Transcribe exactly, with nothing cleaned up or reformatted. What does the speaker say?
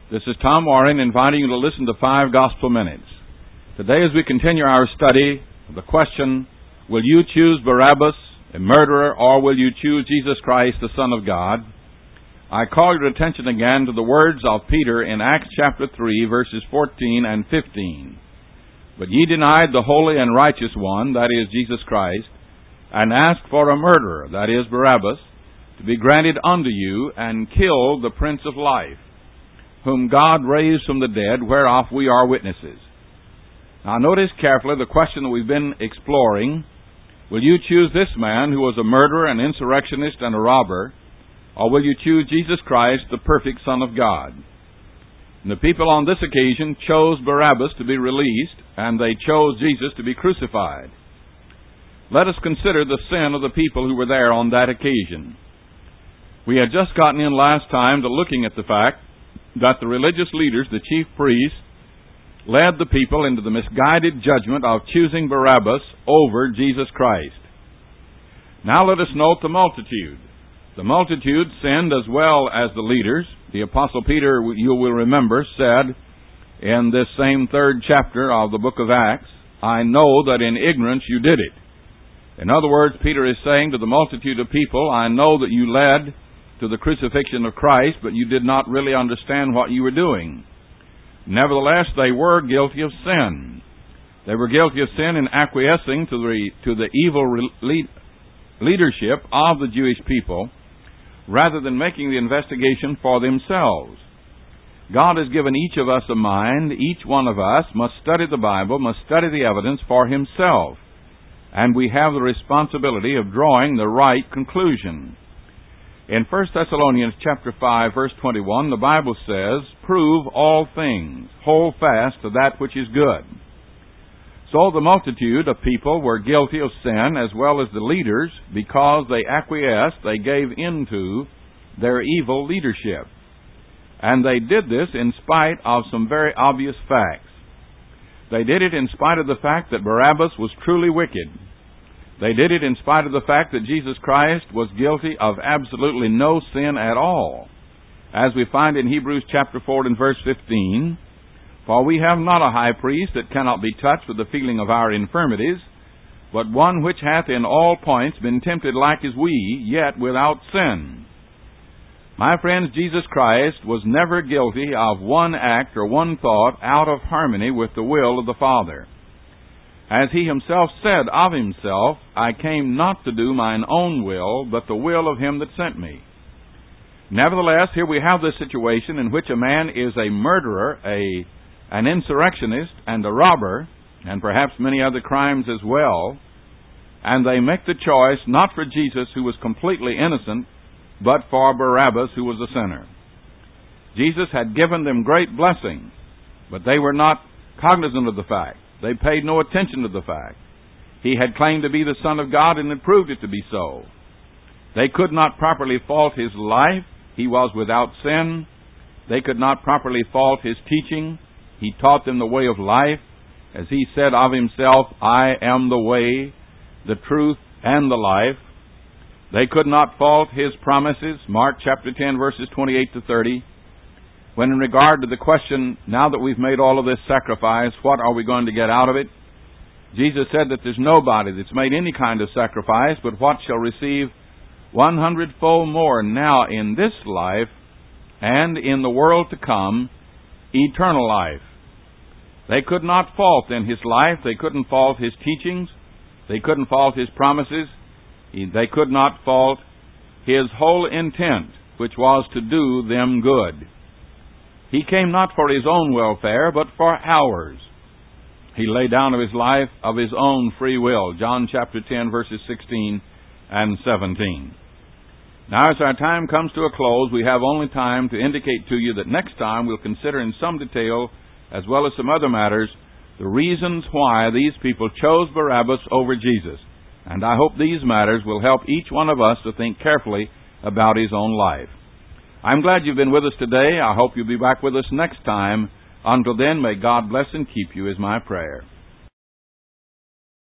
This is Tom Warren inviting you to listen to Five Gospel Minutes. Today, as we continue our study of the question, will you choose Barabbas, a murderer, or will you choose Jesus Christ, the Son of God? I call your attention again to the words of Peter in Acts chapter three, verses fourteen and fifteen. But ye denied the holy and righteous one, that is, Jesus Christ, and asked for a murderer, that is, Barabbas, to be granted unto you, and killed the Prince of Life, whom God raised from the dead, whereof we are witnesses. Now notice carefully the question that we've been exploring. Will you choose this man who was a murderer, an insurrectionist, and a robber, or will you choose Jesus Christ, the perfect Son of God? And the people on this occasion chose Barabbas to be released, and they chose Jesus to be crucified. Let us consider the sin of the people who were there on that occasion. We had just gotten in last time to looking at the fact that the religious leaders, the chief priests, led the people into the misguided judgment of choosing Barabbas over Jesus Christ. Now let us note the multitude. The multitude sinned as well as the leaders. The Apostle Peter, you will remember, said in this same third chapter of the book of Acts, I know that in ignorance you did it. In other words, Peter is saying to the multitude of people, I know that you led to the crucifixion of Christ, but you did not really understand what you were doing. Nevertheless, they were guilty of sin. They were guilty of sin in acquiescing to the, to the evil re- leadership of the Jewish people, rather than making the investigation for themselves. God has given each of us a mind. Each one of us must study the Bible, must study the evidence for himself, and we have the responsibility of drawing the right conclusion. In First Thessalonians chapter five, verse twenty-one, the Bible says, prove all things, hold fast to that which is good. So the multitude of people were guilty of sin, as well as the leaders, because they acquiesced, they gave into their evil leadership. And they did this in spite of some very obvious facts. They did it in spite of the fact that Barabbas was truly wicked. They did it in spite of the fact that Jesus Christ was guilty of absolutely no sin at all. As we find in Hebrews chapter four and verse fifteen, for we have not a high priest that cannot be touched with the feeling of our infirmities, but one which hath in all points been tempted like as we, yet without sin. My friends, Jesus Christ was never guilty of one act or one thought out of harmony with the will of the Father. As he himself said of himself, I came not to do mine own will, but the will of him that sent me. Nevertheless, here we have this situation in which a man is a murderer, a an insurrectionist, and a robber, and perhaps many other crimes as well, and they make the choice not for Jesus, who was completely innocent, but for Barabbas, who was a sinner. Jesus had given them great blessings, but they were not cognizant of the fact. They paid no attention to the fact. He had claimed to be the Son of God and had proved it to be so. They could not properly fault his life. He was without sin. They could not properly fault his teaching. He taught them the way of life. As he said of himself, I am the way, the truth, and the life. They could not fault his promises. Mark chapter ten, verses twenty-eight to thirty. When in regard to the question, now that we've made all of this sacrifice, what are we going to get out of it? Jesus said that there's nobody that's made any kind of sacrifice, but what shall receive one hundredfold more now in this life and in the world to come, eternal life. They could not fault in his life. They couldn't fault his teachings. They couldn't fault his promises. They could not fault his whole intent, which was to do them good. He came not for his own welfare, but for ours. He laid down of his life of his own free will. John chapter ten, verses sixteen and seventeen. Now, as our time comes to a close, we have only time to indicate to you that next time we'll consider in some detail, as well as some other matters, the reasons why these people chose Barabbas over Jesus. And I hope these matters will help each one of us to think carefully about his own life. I'm glad you've been with us today. I hope you'll be back with us next time. Until then, may God bless and keep you is my prayer.